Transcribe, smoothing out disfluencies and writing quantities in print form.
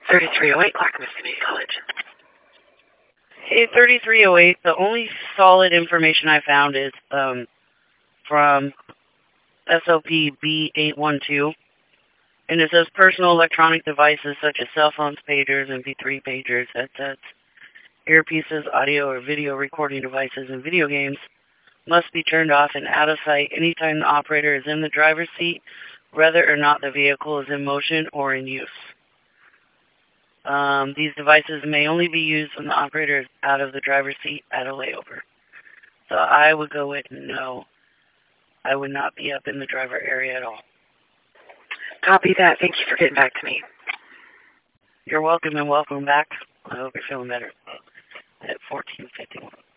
3308 Clackamas Community College. Hey, 3308, the only solid information I found is from SLP B812, and it says personal electronic devices such as cell phones, pagers, MP3 pagers, headsets, earpieces, audio or video recording devices, and video games must be turned off and out of sight anytime the operator is in the driver's seat, whether or not the vehicle is in motion or in use. These devices may only be used when the operator is out of the driver's seat at a layover. So I would go with no. I would not be up in the driver area at all. Copy that. Thank you for getting back to me. You're welcome and welcome back. I hope you're feeling better at 14:51.